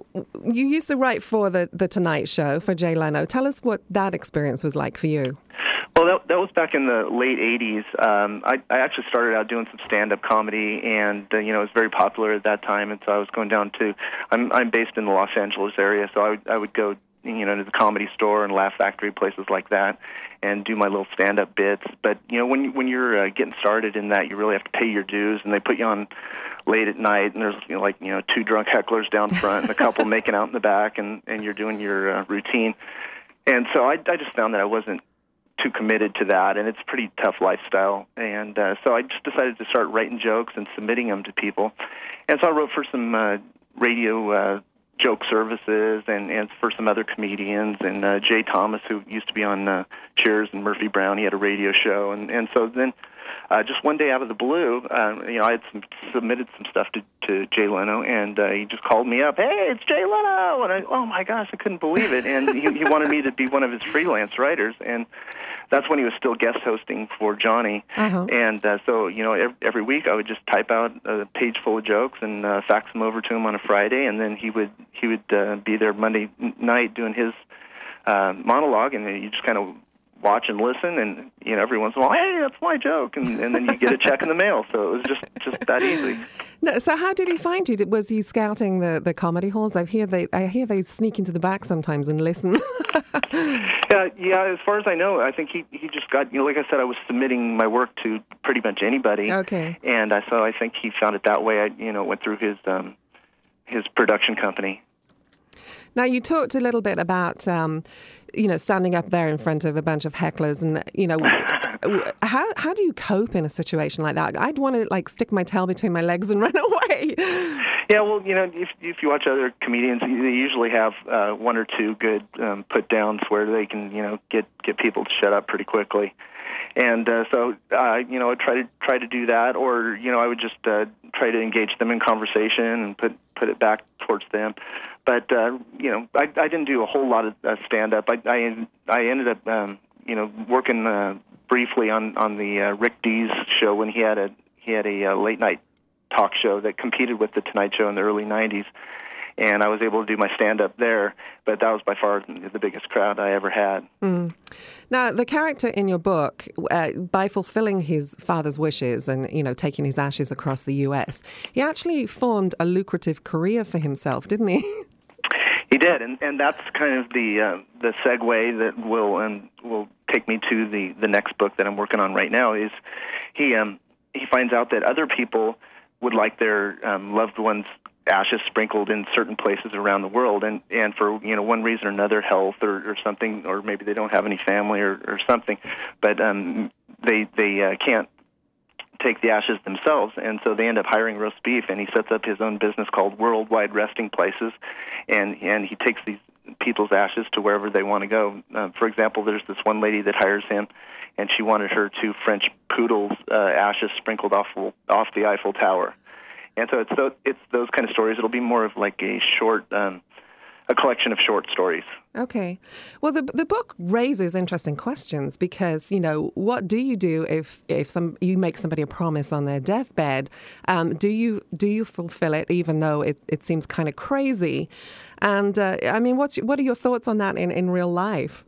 you used to write for the, the Tonight Show for Jay Leno. Tell us what that experience was like for you. Well, that, that was back in the late eighties. Um, I, I actually started out doing some stand-up comedy, and uh, you know, it was very popular at that time. And so I was going down to, I'm I'm based in the Los Angeles area, so I would I would go, you know, to the Comedy Store and Laugh Factory, places like that, and do my little stand-up bits. But you know, when when you're uh, getting started in that, you really have to pay your dues, and they put you on late at night, and there's, you know, like, you know, two drunk hecklers down front and a couple making out in the back, and and you're doing your uh, routine. And so I I just found that I wasn't too committed to that, and it's a pretty tough lifestyle. And uh, so I just decided to start writing jokes and submitting them to people. And so I wrote for some uh, radio uh, joke services and, and for some other comedians, and uh, Jay Thomas, who used to be on uh, Cheers, and Murphy Brown, he had a radio show. And, and so then uh, just one day out of the blue, uh, you know, I had some, submitted some stuff to, to Jay Leno, and uh, he just called me up, "Hey, it's Jay Leno!" And I, oh my gosh, I couldn't believe it. And he, he wanted me to be one of his freelance writers, and that's when he was still guest hosting for Johnny. Uh-huh. And uh, so, you know, every, every week I would just type out a page full of jokes and uh, fax them over to him on a Friday, and then he would he would uh, be there Monday night doing his uh, monologue, and you just kind of watch and listen, and you know, every once in a while, "Hey, that's my joke," and, and then you get a check in the mail. So it was just just that easy. No, so how did he find you? Was he scouting the, the comedy halls? I hear they I hear they sneak into the back sometimes and listen. Yeah, yeah. As far as I know, I think he he just got, you know, like I said, I was submitting my work to pretty much anybody. Okay. And I so I think he found it that way. I you know went through his um his production company. Now, you talked a little bit about, um, you know, standing up there in front of a bunch of hecklers, and, you know, how how do you cope in a situation like that? I'd want to, like, stick my tail between my legs and run away. Yeah, well, you know, if if you watch other comedians, they usually have uh, one or two good um, put-downs where they can, you know, get, get people to shut up pretty quickly. And uh, so, uh, you know, I try to try to do that, or, you know, I would just uh, try to engage them in conversation and put put it back towards them. But uh, you know, I, I didn't do a whole lot of uh, stand-up. I, I I ended up, um, you know, working uh, briefly on on the uh, Rick Dees show when he had a he had a uh, late night talk show that competed with the Tonight Show in the early nineties. And I was able to do my stand-up there, but that was by far the biggest crowd I ever had. Mm. Now, the character in your book, uh, by fulfilling his father's wishes and, you know, taking his ashes across the U S, he actually formed a lucrative career for himself, didn't he? He did, and, and that's kind of the uh, the segue that will um, will take me to the, the next book that I'm working on right now. Is he um, he finds out that other people would like their um, loved ones' ashes sprinkled in certain places around the world, and, and for, you know, one reason or another, health or, or something, or maybe they don't have any family or, or something, but um, they they uh, can't take the ashes themselves, and so they end up hiring Roast Beef, and he sets up his own business called Worldwide Resting Places, and and he takes these people's ashes to wherever they want to go. Uh, for example, there's this one lady that hires him, and she wanted her two French poodles' uh, ashes sprinkled off off the Eiffel Tower. And so it's so it's those kind of stories. It'll be more of like a short, um, a collection of short stories. Okay. Well, the the book raises interesting questions because, you know, what do you do if if some you make somebody a promise on their deathbed? Um, do you do you fulfill it even though it, it seems kind of crazy? And uh, I mean, what's what are your thoughts on that in, in real life?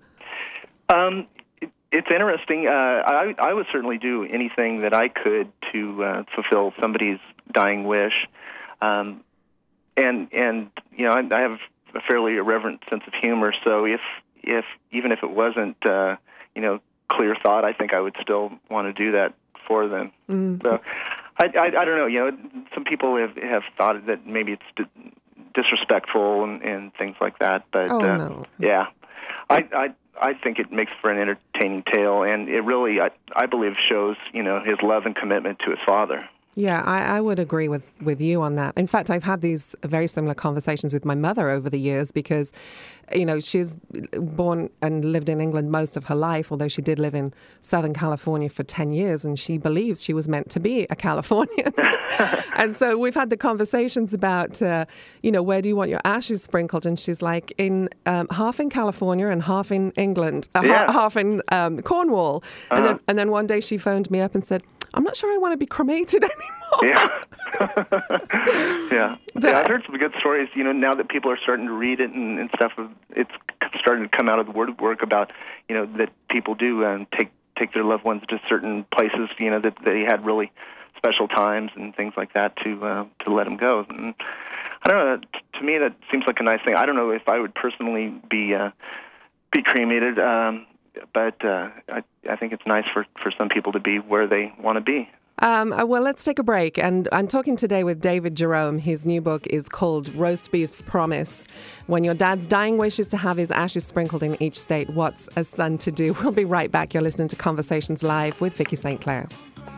Um. It's interesting. Uh, I, I would certainly do anything that I could to uh, fulfill somebody's dying wish, um, and and you know I, I have a fairly irreverent sense of humor. So if if even if it wasn't uh, you know clear thought, I think I would still want to do that for them. Mm. So I, I I don't know. You know, some people have have thought that maybe it's di- disrespectful and, and things like that. But oh, uh, no. yeah, I. I I think it makes for an entertaining tale, and it really, I, I believe, shows, you know, his love and commitment to his father. Yeah, I, I would agree with, with you on that. In fact, I've had these very similar conversations with my mother over the years because, you know, she's born and lived in England most of her life, although she did live in Southern California for ten years, and she believes she was meant to be a Californian. And so we've had the conversations about, uh, you know, where do you want your ashes sprinkled? And she's like, in um, half in California and half in England, uh, yeah. ha- half in um, Cornwall. Uh-huh. And then, and then one day she phoned me up and said, I'm not sure I want to be cremated anymore. Yeah. yeah. yeah. I've heard some good stories, you know, now that people are starting to read it and, and stuff, it's starting to come out of the word work about, you know, that people do um, take take their loved ones to certain places, you know, that they had really special times and things like that to uh, to let them go. And I don't know, to me that seems like a nice thing. I don't know if I would personally be uh, be cremated, um, but uh, I, I think it's nice for, for some people to be where they want to be. Um, well, let's take a break. And I'm talking today with David Jerome. His new book is called Roast Beef's Promise. When your dad's dying wish is to have his ashes sprinkled in each state, what's a son to do? We'll be right back. You're listening to Conversations Live with Vicky Saint Clair.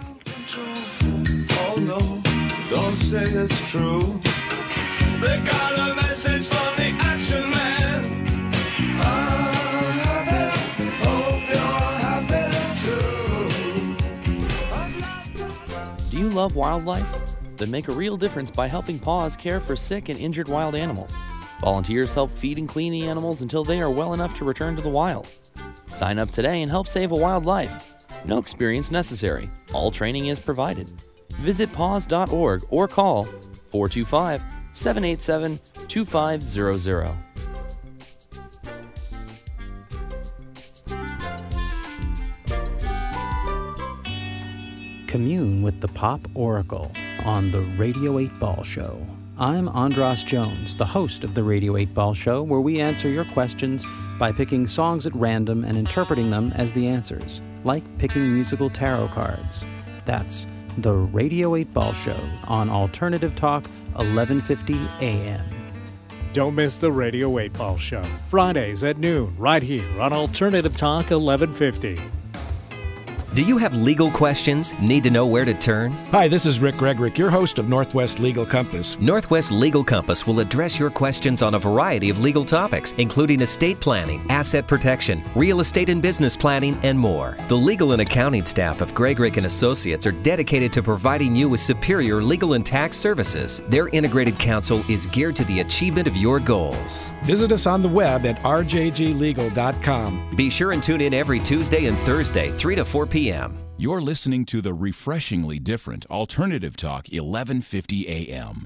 Oh no, don't say it's true. They got a message from the action man. Do you love wildlife? Then make a real difference by helping PAWS care for sick and injured wild animals. Volunteers help feed and clean the animals until they are well enough to return to the wild. Sign up today and help save a wild life. No experience necessary. All training is provided. Visit paws dot org or call four two five, seven eight seven, two five zero zero. Commune with the Pop Oracle on the Radio eight Ball Show. I'm Andras Jones, the host of the Radio eight Ball Show, where we answer your questions by picking songs at random and interpreting them as the answers, like picking musical tarot cards. That's the Radio eight Ball Show on Alternative Talk, eleven fifty A M. Don't miss the Radio eight Ball Show, Fridays at noon, right here on Alternative Talk, eleven fifty. Do you have legal questions? Need to know where to turn? Hi, this is Rick Gregrick, your host of Northwest Legal Compass. Northwest Legal Compass will address your questions on a variety of legal topics, including estate planning, asset protection, real estate and business planning, and more. The legal and accounting staff of Gregrick and Associates are dedicated to providing you with superior legal and tax services. Their integrated counsel is geared to the achievement of your goals. Visit us on the web at r j g legal dot com. Be sure and tune in every Tuesday and Thursday, three to four p.m. You're listening to the refreshingly different Alternative Talk, eleven fifty A M.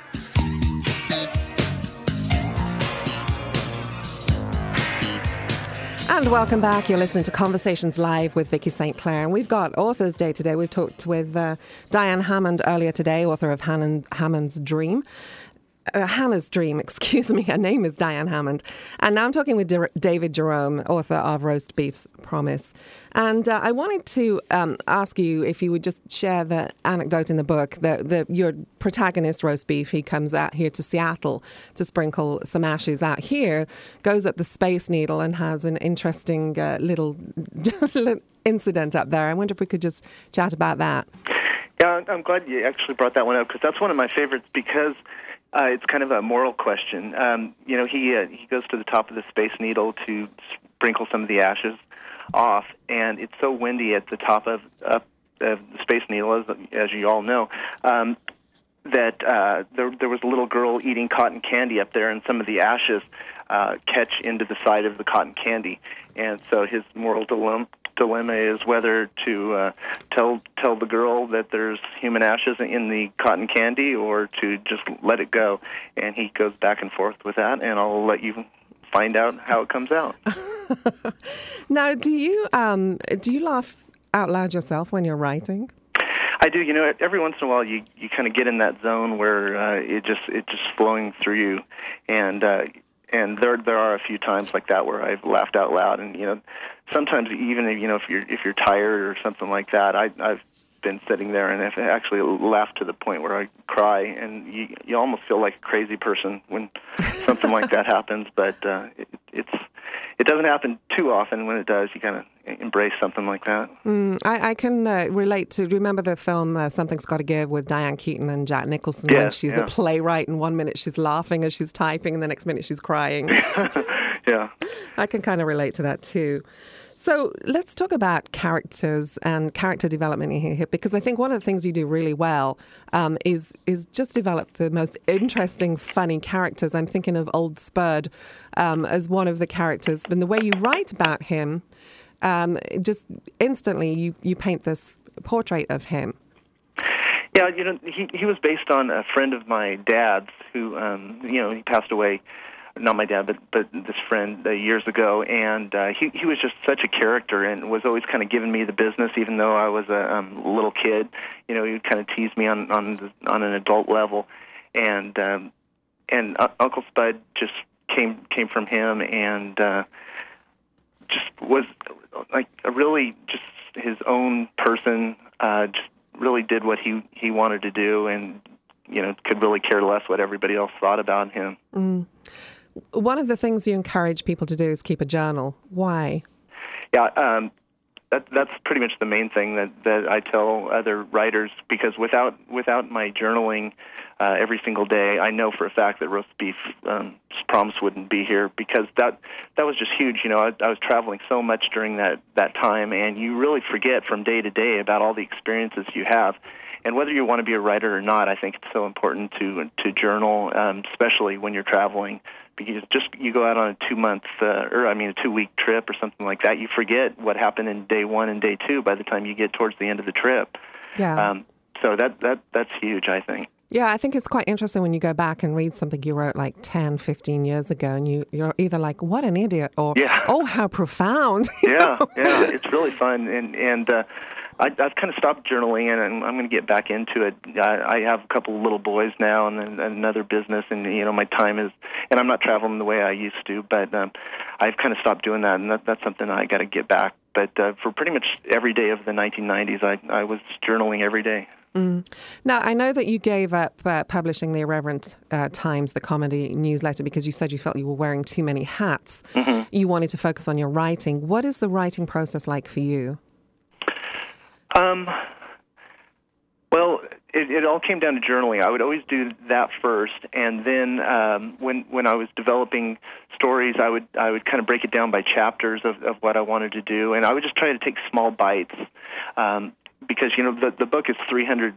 And welcome back. You're listening to Conversations Live with Vicky Saint Clair. And we've got Authors Day today. We've talked with uh, Diane Hammond earlier today, author of Hannah, Hammond's Dream. Uh, Hannah's Dream, excuse me. Her name is Diane Hammond. And now I'm talking with D- David Jerome, author of Roast Beef's Promise. And uh, I wanted to um, ask you if you would just share the anecdote in the book. The, the, your protagonist, Roast Beef, he comes out here to Seattle to sprinkle some ashes out here, goes up the Space Needle and has an interesting uh, little incident up there. I wonder if we could just chat about that. Yeah, I'm glad you actually brought that one up because that's one of my favorites because Uh, it's kind of a moral question. Um, you know, he uh, he goes to the top of the Space Needle to sprinkle some of the ashes off, and it's so windy at the top of, up, of the Space Needle, as, as you all know, um, that uh, there, there was a little girl eating cotton candy up there, and some of the ashes uh, catch into the side of the cotton candy. And so his moral dilemma dilemma is whether to uh, tell tell the girl that there's human ashes in the cotton candy or to just let it go. And he goes back and forth with that, and I'll let you find out how it comes out. Now, do you um, do you laugh out loud yourself when you're writing? I do. You know, every once in a while, you, you kind of get in that zone where uh, it just it's just flowing through you, and uh, and there there are a few times like that where I've laughed out loud, and you know. Sometimes even you know if you're if you're tired or something like that, I, I've been sitting there and I've actually laughed to the point where I cry, and you you almost feel like a crazy person when something like that happens. But uh, it, it's it doesn't happen too often. When it does, you kind of embrace something like that. Mm, I, I can uh, relate to, remember the film uh, Something's Gotta Give with Diane Keaton and Jack Nicholson, Yeah, when she's yeah. a playwright and one minute she's laughing as she's typing and the next minute she's crying. Yeah. I can kind of relate to that too. So let's talk about characters and character development in here, because I think one of the things you do really well um, is is just develop the most interesting, funny characters. I'm thinking of Old Spurd um, as one of the characters, and the way you write about him, um, just instantly you, you paint this portrait of him. Yeah, you know, he he was based on a friend of my dad's who, um, you know, he passed away. Not my dad, but but this friend uh, years ago, and uh, he he was just such a character, and was always kind of giving me the business, even though I was a um, little kid. You know, he would kind of tease me on on the, on an adult level, and um, and uh, Uncle Spud just came came from him, and uh, just was like a really just his own person. Uh, just really did what he he wanted to do, and you know, could really care less what everybody else thought about him. Mm. One of the things you encourage people to do is keep a journal. Why? Yeah, um, that, that's pretty much the main thing that, that I tell other writers, because without without my journaling uh, every single day, I know for a fact that Roast Beef um, Promise wouldn't be here, because that that was just huge. You know, I, I was traveling so much during that, that time, and you really forget from day to day about all the experiences you have. And whether you want to be a writer or not, I think it's so important to to journal, um, especially when you're traveling. Because just you go out on a two-month, uh, or I mean a two-week trip or something like that, you forget what happened in day one and day two by the time you get towards the end of the trip. Yeah. Um, so that that that's huge, I think. Yeah, I think it's quite interesting when you go back and read something you wrote like ten, fifteen years ago, and you, you're either like, what an idiot, or, yeah. oh, how profound. yeah, yeah, it's really fun. And, and uh, I, I've kind of stopped journaling, and I'm going to get back into it. I, I have a couple of little boys now, and then another business, and you know, my time is, and I'm not traveling the way I used to, but um, I've kind of stopped doing that, and that, that's something I got to get back. But uh, for pretty much every day of the nineteen nineties, I, I was journaling every day. Mm. Now, I know that you gave up uh, publishing the Irreverent uh, Times, the comedy newsletter, because you said you felt you were wearing too many hats. Mm-hmm. You wanted to focus on your writing. What is the writing process like for you? Um, well, it, it all came down to journaling. I would always do that first, and then um, when when I was developing stories, I would I would kind of break it down by chapters of, of what I wanted to do, and I would just try to take small bites, um, because you know the the book is three hundred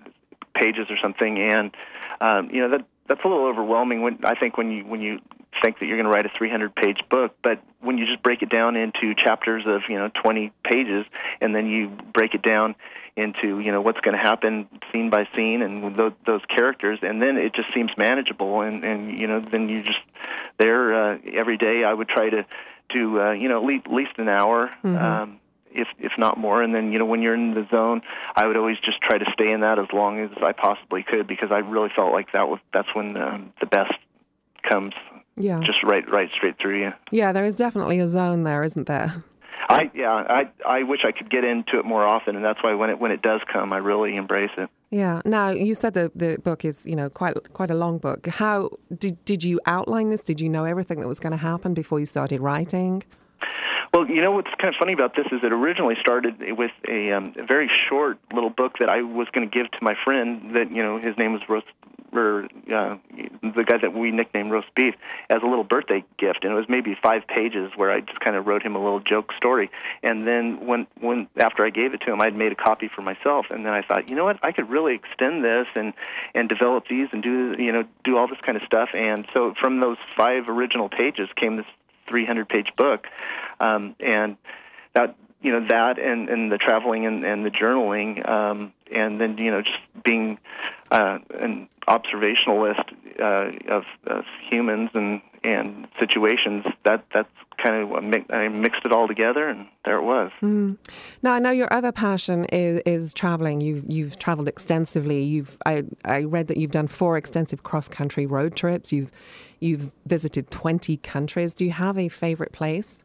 pages or something, and um, you know that that's a little overwhelming. When I think when you when you think that you're going to write a three hundred page book, but when you just break it down into chapters of, you know, twenty pages, and then you break it down into, you know, what's going to happen scene by scene and those, those characters, and then it just seems manageable, and, and you know, then you just, there uh, every day I would try to do, uh, you know, at least, at least an hour, mm-hmm. um, if if not more, and then, you know, when you're in the zone, I would always just try to stay in that as long as I possibly could, because I really felt like that was, that's when um, the best comes. Yeah. Just right, right straight through you. Yeah, there is definitely a zone there, isn't there? I yeah, I I wish I could get into it more often, and that's why when it when it does come, I really embrace it. Yeah. Now, you said the the book is, you know, quite quite a long book. How did did you outline this? Did you know everything that was going to happen before you started writing? Well, you know what's kind of funny about this is it originally started with a, um, a very short little book that I was going to give to my friend. That, you know, his name was Roast, or uh, the guy that we nicknamed Roast Beef, as a little birthday gift, and it was maybe five pages where I just kind of wrote him a little joke story. And then when when after I gave it to him, I'd made a copy for myself, and then I thought, you know what, I could really extend this and and develop these and do you know do all this kind of stuff. And so from those five original pages came this three hundred page book, um, and that you know that and, and the traveling and, and the journaling, um, and then you know just being uh, an observationalist uh, of, of humans and, and situations. That that's kind of what mi- I mixed it all together, and there it was. Mm. Now I know your other passion is, is traveling. You've you've traveled extensively. You've I I read that you've done four extensive cross country road trips. You've You've visited twenty countries. Do you have a favorite place?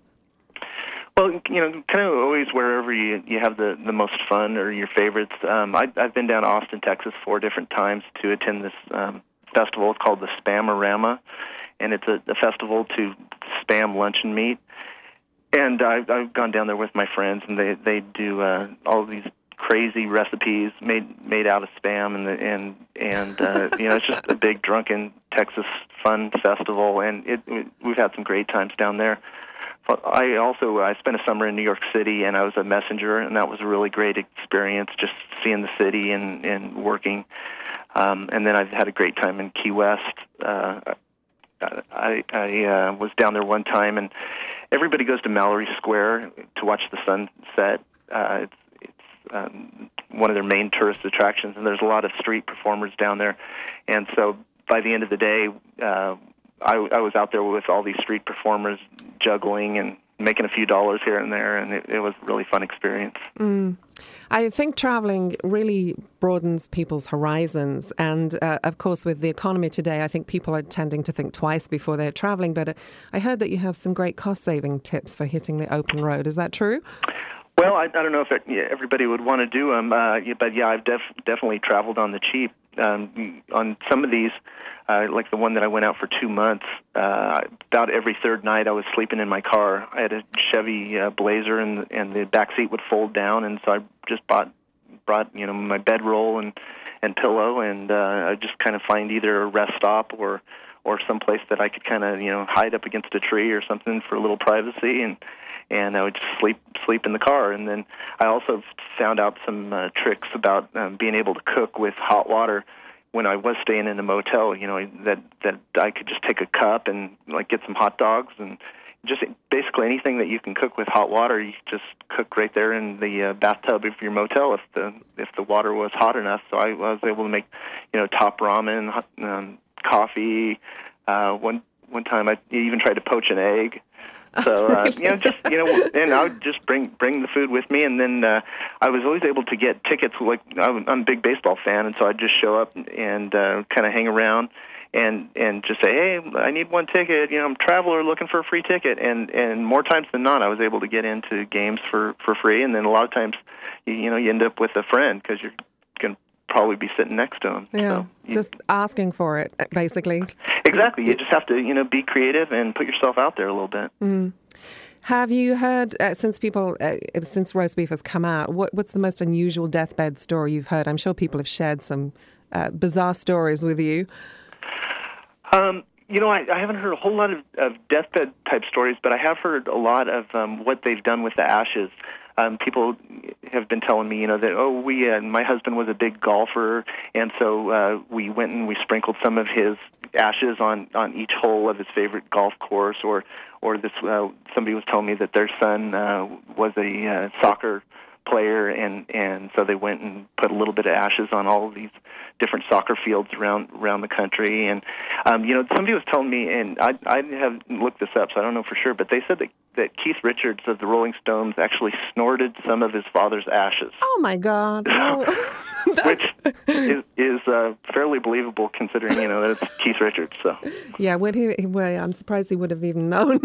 Well, you know, kind of always wherever you, you have the, the most fun or your favorites. Um, I, I've been down to Austin, Texas four different times to attend this um, festival. It's called the Spam-orama, and it's a, a festival to spam luncheon meat. and I've, I've gone down there with my friends, and they they do uh, all of these crazy recipes made made out of Spam, and the, and and uh, you know, it's just a big drunken Texas fun festival, and it, it we've had some great times down there. I also I spent a summer in New York City, and I was a messenger, and that was a really great experience, just seeing the city and, and working. Um, and then I've had a great time in Key West. Uh, I, I uh, was down there one time, and everybody goes to Mallory Square to watch the sunset. Uh, it's it's um, one of their main tourist attractions, and there's a lot of street performers down there. And so by the end of the day, uh, I, I was out there with all these street performers juggling and making a few dollars here and there, and it, it was a really fun experience. Mm. I think traveling really broadens people's horizons, and uh, of course with the economy today, I think people are tending to think twice before they're traveling, but uh, I heard that you have some great cost-saving tips for hitting the open road. Is that true? Well, I, I don't know if it, yeah, everybody would want to do them, uh, yeah, but yeah, I've def- definitely traveled on the cheap. Um, on some of these, uh, like the one that I went out for two months, uh, about every third night I was sleeping in my car. I had a Chevy uh, Blazer, and and the back seat would fold down, and so I just bought brought you know my bedroll and and pillow, and uh, I just kind of find either a rest stop or or some place that I could kind of you know hide up against a tree or something for a little privacy, and. And I would just sleep sleep in the car. And then I also found out some uh, tricks about um, being able to cook with hot water when I was staying in a motel. You know that that I could just take a cup and like get some hot dogs and just basically anything that you can cook with hot water. You just cook right there in the uh, bathtub of your motel if the if the water was hot enough. So I was able to make you know top ramen, hot, um, coffee. Uh, one one time I even tried to poach an egg. So uh, you know, just you know, and I would just bring bring the food with me, and then uh, I was always able to get tickets. Like I'm, I'm a big baseball fan, and so I'd just show up and uh, kind of hang around, and and just say, hey, I need one ticket. You know, I'm a traveler looking for a free ticket, and and more times than not, I was able to get into games for, for free, and then a lot of times, you, you know, you end up with a friend because you're going to probably be sitting next to them. Yeah, so you, just asking for it, basically. Exactly. You just have to, you know, be creative and put yourself out there a little bit. Mm. Have you heard, uh, since people, uh, since roast beef has come out, what, what's the most unusual deathbed story you've heard? I'm sure people have shared some uh, bizarre stories with you. Um, you know, I, I haven't heard a whole lot of, of deathbed type stories, but I have heard a lot of um, what they've done with the ashes. Um, people have been telling me, you know, that, oh, we, uh, my husband was a big golfer, and so uh, we went and we sprinkled some of his ashes on, on each hole of his favorite golf course, or, or this, uh, somebody was telling me that their son uh, was a uh, soccer player, and, and so they went and put a little bit of ashes on all of these different soccer fields around around the country. And um, you know, somebody was telling me, and I I haven't looked this up, so I don't know for sure, but they said that, that Keith Richards of the Rolling Stones actually snorted some of his father's ashes. Oh my God! Well, which is, is uh, fairly believable considering you know that it's Keith Richards. So yeah, would he? Well, I'm surprised he would have even known.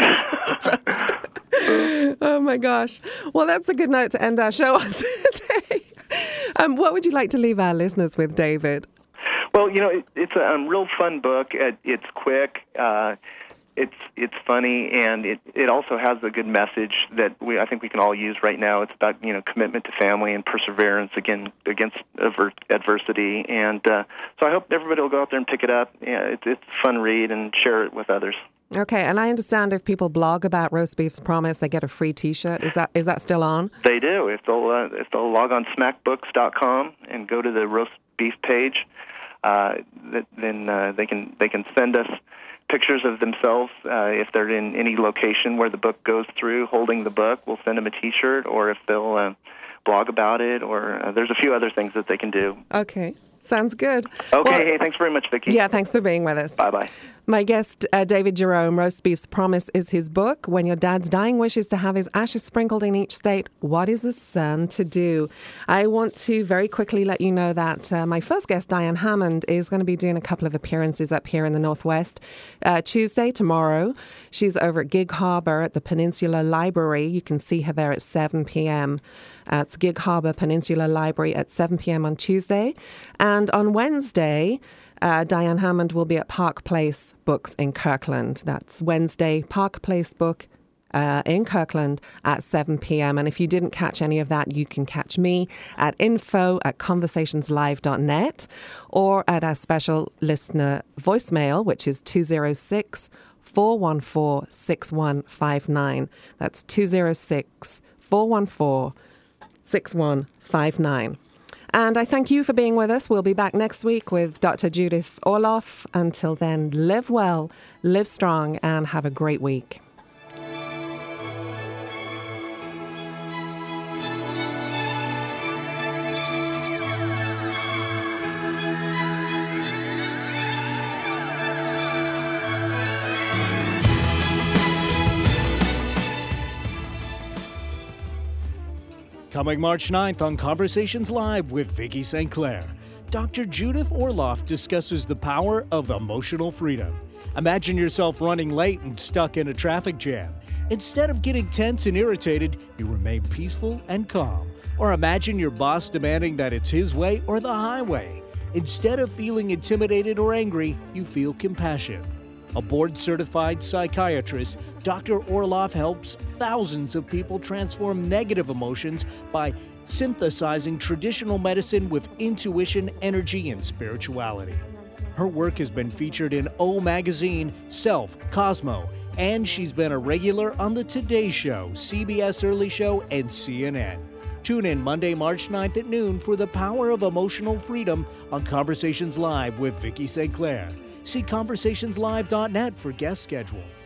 Oh my gosh! Well, that's a good note to end our show on today. Um, what would you like to leave our listeners with, David? Well, you know, it, it's a um, real fun book. It, it's quick. Uh, it's it's funny, and it, it also has a good message that we I think we can all use right now. It's about you know commitment to family and perseverance again against aver- adversity. And uh, so I hope everybody will go out there and pick it up. Yeah, it's it's a fun read, and share it with others. Okay, and I understand if people blog about Roast Beef's Promise, they get a free T-shirt. Is that is that still on? They do. If they'll uh, if they'll log on smack books dot com and go to the roast beef page, uh, then uh, they can they can send us pictures of themselves uh, if they're in any location where the book goes through, holding the book. We'll send them a T-shirt, or if they'll uh, blog about it, or uh, there's a few other things that they can do. Okay. Sounds good. Okay, well, hey, thanks very much, Vicki. Yeah, thanks for being with us. Bye-bye. My guest, uh, David Jerome, Roast Beef's Promise is his book. When your dad's dying wish is to have his ashes sprinkled in each state, what is a son to do? I want to very quickly let you know that uh, my first guest, Diane Hammond, is going to be doing a couple of appearances up here in the Northwest. Uh, Tuesday, tomorrow, she's over at Gig Harbor at the Peninsula Library. You can see her there at seven p.m. Uh, it's Gig Harbor Peninsula Library at seven p.m. on Tuesday. And on Wednesday, uh, Diane Hammond will be at Park Place Books in Kirkland. That's Wednesday, Park Place Book Uh, in Kirkland at seven p.m. And if you didn't catch any of that, you can catch me at info at conversations live dot net or at our special listener voicemail, which is two oh six, four one four, six one five nine. That's two oh six, four one four, six one five nine. And I thank you for being with us. We'll be back next week with Doctor Judith Orloff. Until then, live well, live strong, and have a great week. Coming March ninth on Conversations Live with Vicki Saint Clair, Doctor Judith Orloff discusses the power of emotional freedom. Imagine yourself running late and stuck in a traffic jam. Instead of getting tense and irritated, you remain peaceful and calm. Or imagine your boss demanding that it's his way or the highway. Instead of feeling intimidated or angry, you feel compassion. A board-certified psychiatrist, Doctor Orloff helps thousands of people transform negative emotions by synthesizing traditional medicine with intuition, energy, and spirituality. Her work has been featured in O Magazine, Self, Cosmo, and she's been a regular on The Today Show, C B S Early Show, and C N N. Tune in Monday, March ninth at noon for the power of emotional freedom on Conversations Live with Vicki Saint Clair. See conversationslive dot net for guest schedule.